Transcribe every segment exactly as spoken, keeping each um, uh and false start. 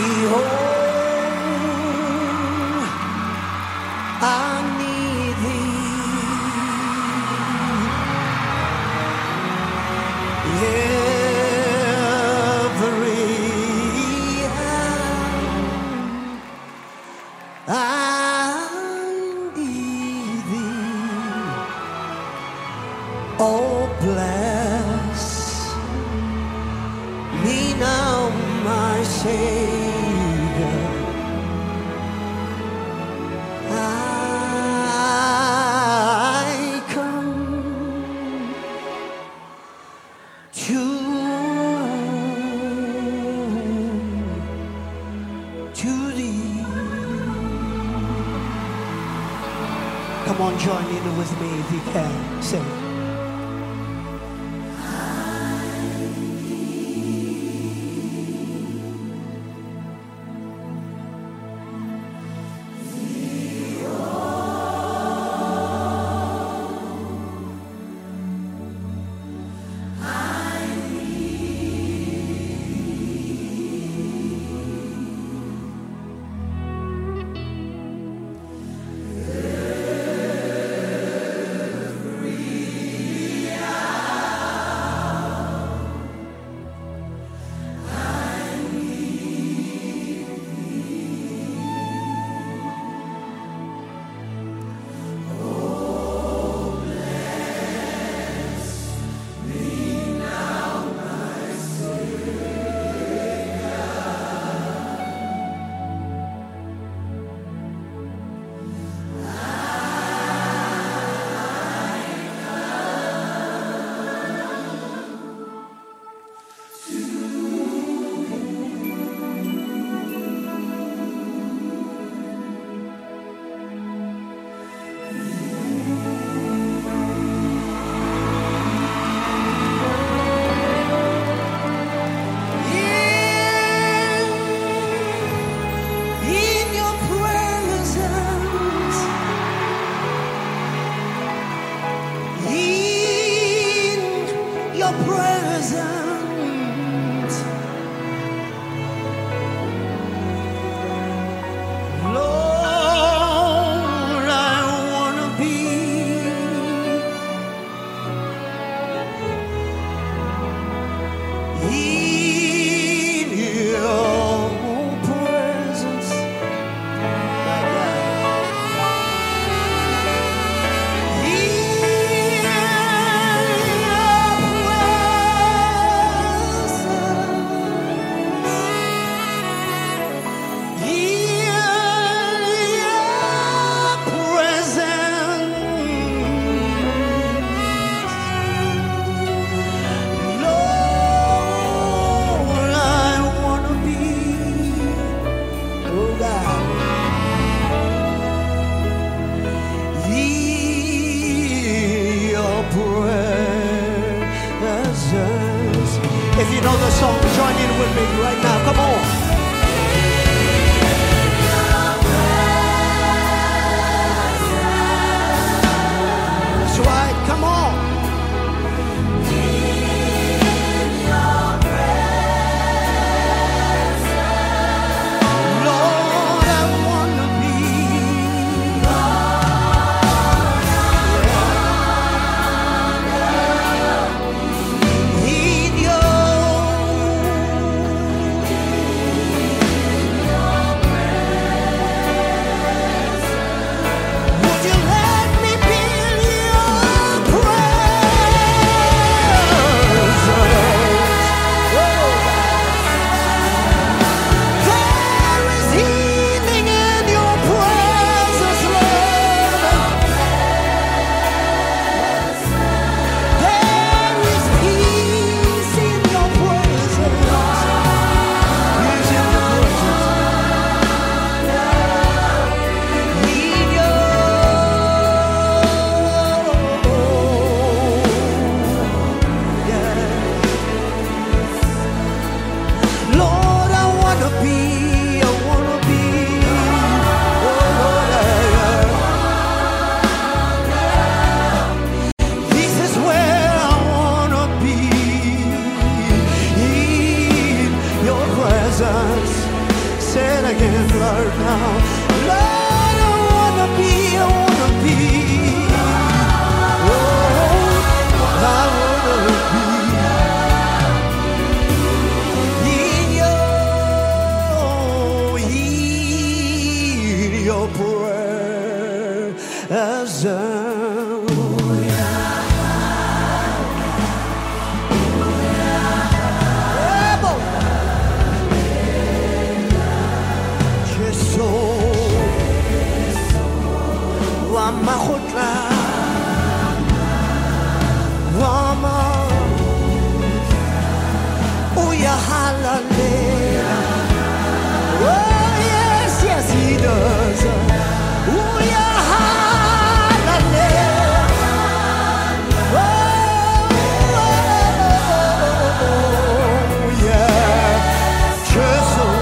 home. I need thee. Every hour I need thee. Oh, bless me now, my Savior. I come to to thee. Come on, join in with me if you can. Sing. Present, Lord, I wanna be in your presence. If you know the song, join in with me right now. Come on. That's right. Come on. Lord, I wanna be. In your again, Lord, now. Lord, I wanna be, I wanna be. Oh, I wanna be in your, in your presence. Mahotla, Wama, Uya Halale. Oh, yes, yes, he does. Uya Halale. Oh, yeah, just so.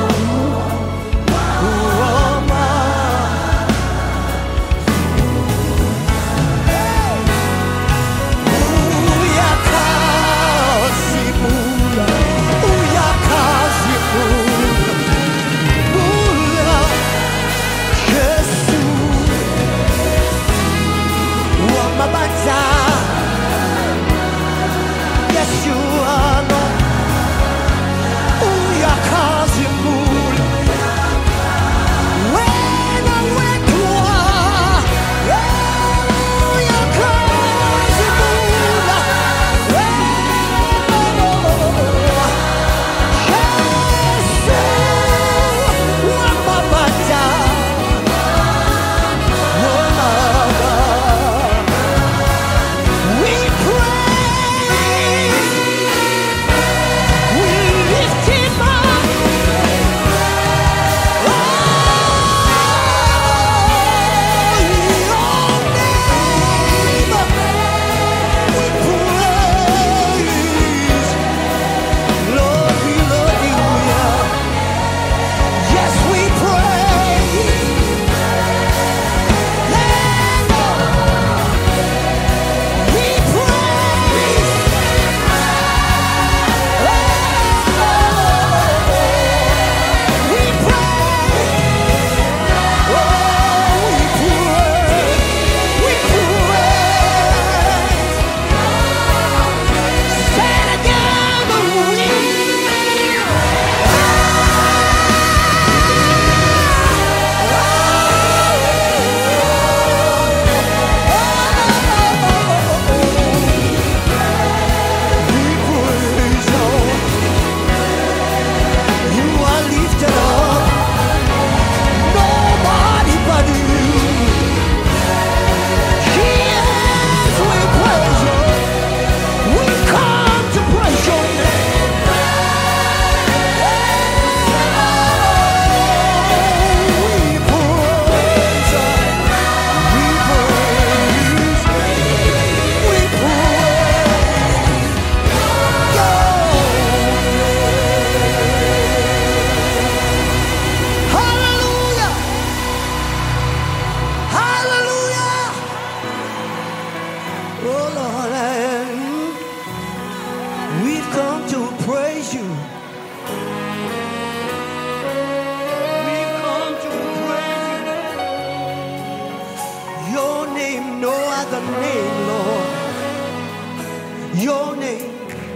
Your name,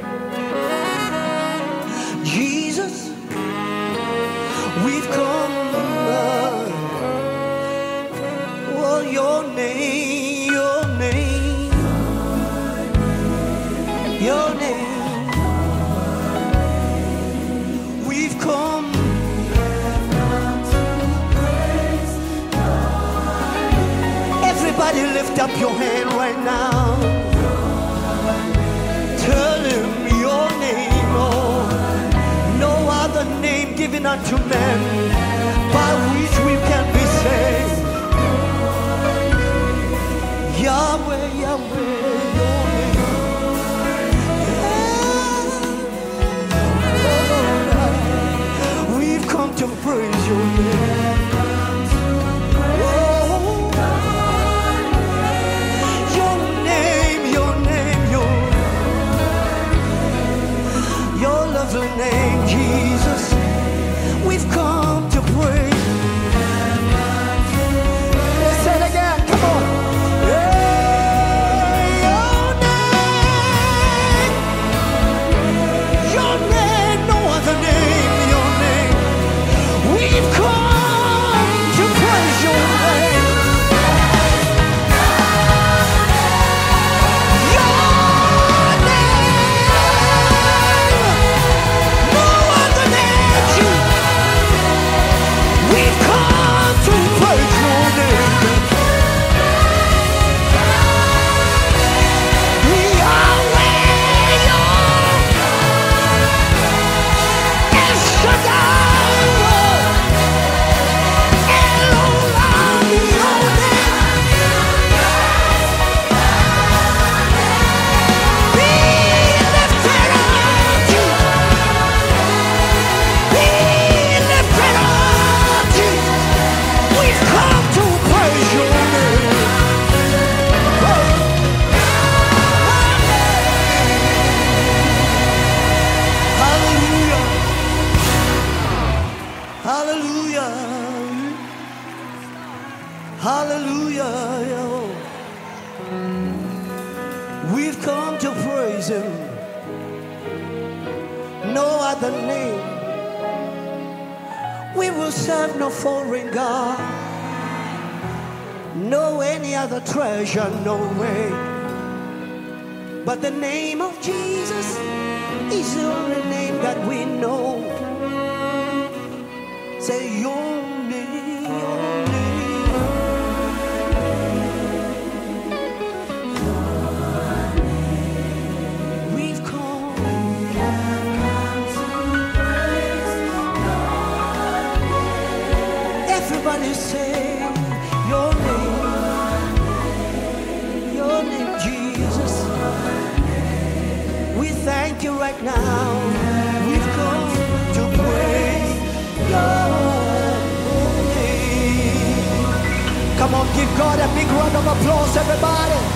Jesus, we've come. Oh, your name, your name, your name, we've come. Everybody lift up your hand right now. Tell him your name, oh, no other name given unto men by which we can be saved. Yahweh, Yahweh, your name. Yeah. We've come to praise your name. Name, Jesus, we've come to Hallelujah. Hallelujah. We've come to praise him. No other name. We will serve no foreign God. No any other treasure, no way. But the name of Jesus is the only name that we know. Say your name, your name. We've come, come to praise your name. Everybody say your name, your name, Jesus. We thank you right now. We've come to praise your name. Come on, give God a big round of applause, everybody.